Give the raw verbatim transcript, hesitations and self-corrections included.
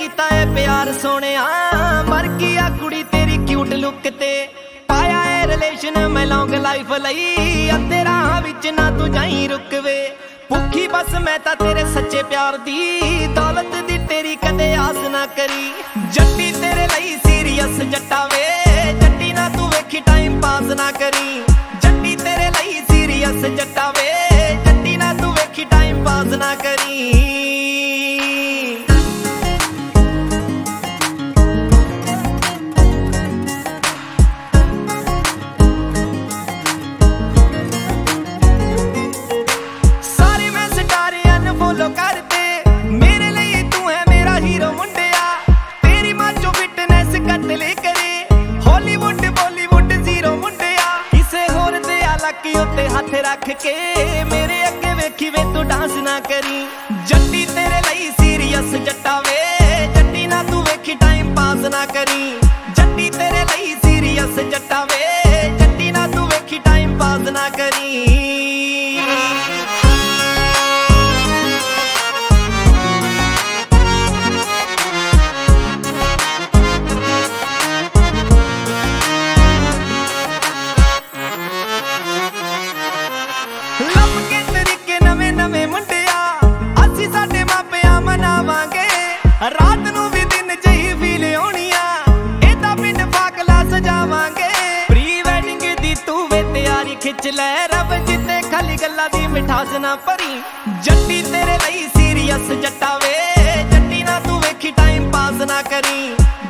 ਕੀਤਾ ਏ ਪਿਆਰ ਸੋਹਣਿਆ, ਮਰ ਗਈ ਆ ਕੁੜੀ ਤੇਰੀ ਕਿਊਟ ਲੁੱਕ ਤੇ। ਪਾਇਆ ਏ ਰਿਲੇਸ਼ਨ ਮੈਂ ਲੌਂਗ ਲਾਈਫ ਲਈ, ਅੱਧੇ ਰਾਹ ਵਿੱਚ ਨਾ ਤੂੰ ਜਾਈ ਰੁਕਵੇ। ਭੁੱਖੀ ਬਸ ਮੈਂ ਤਾਂ ਤੇਰੇ ਸੱਚੇ ਪਿਆਰ ਦੀ, ਦੌਲਤ ਦੀ ਤੇਰੀ ਕਦੇ ਆਸ ਨਾ ਕਰੀ। ਜੱਟੀ ਤੇਰੇ ਲਈ ਸੀਰੀਅਸ ਜੱਟਾ ਵੇ, ਜੱਟੀ ਨਾ ਤੂੰ ਵੇਖੀ ਟਾਈਮ ਪਾਸ ਨਾ ਕਰੀ। ਜੱਟੀ ਤੇਰੇ ਲਈ ਸੀਰੀਅਸ ਜੱਟਾ ਵੇ, ਜੱਟੀ ਨਾ ਤੂੰ ਵੇਖੀ ਟਾਈਮ ਪਾਸ ਨਾ ਕਰੀ। ਉੱਤੇ ਹੱਥ ਰੱਖ ਕੇ ਮੇਰੇ ਅੱਗੇ ਵੇਖੀ ਵੇ ਤੂੰ ਡਾਂਸ ਨਾ ਕਰੀ। ਜੱਟੀ ਤੇਰੇ ਲਈ ਸੀਰੀਅਸ ਜੱਟਾ ਵੇ, ਜੱਟੀ ਨਾ ਤੂੰ ਵੇਖੀ ਟਾਈਮ ਪਾਸ ਨਾ ਕਰੀ। ਜੱਟੀ ਤੇਰੇ ਲਈ ਸੀਰੀਅਸ ਜੱਟਾ ਵੇ, ਜੱਟੀ ਨਾ ਤੂੰ ਵੇਖੀ ਟਾਈਮ ਪਾਸ ਨਾ ਕਰੀ। ਰਾਤ ਨੂੰ ਵੀ ਦਿਨ ਜਿਹੀ ਫੀਲ ਹੋਣੀ ਆ, ਇਹਦਾ ਪਿੰਡ ਪਾਗਲਾ ਸਜਾਵਾਂਗੇ। ਪ੍ਰੀ ਵੈਡਿੰਗ ਦੀ ਤੂੰ ਵੇ ਤਿਆਰੀ ਖਿੱਚ ਲੈ, ਰੱਬ ਜਿੱਤੇ ਖਾਲੀ ਗੱਲਾਂ ਦੀ ਮਿਠਾਸ ਨਾ ਭਰੀ। ਜੱਟੀ ਤੇਰੇ ਲਈ ਸੀਰੀਅਸ ਜੱਟਾ ਵੇ, ਜੱਟੀ ਨਾ ਤੂੰ ਵੇਖੀ ਟਾਈਮ ਪਾਸ ਨਾ ਕਰੀ।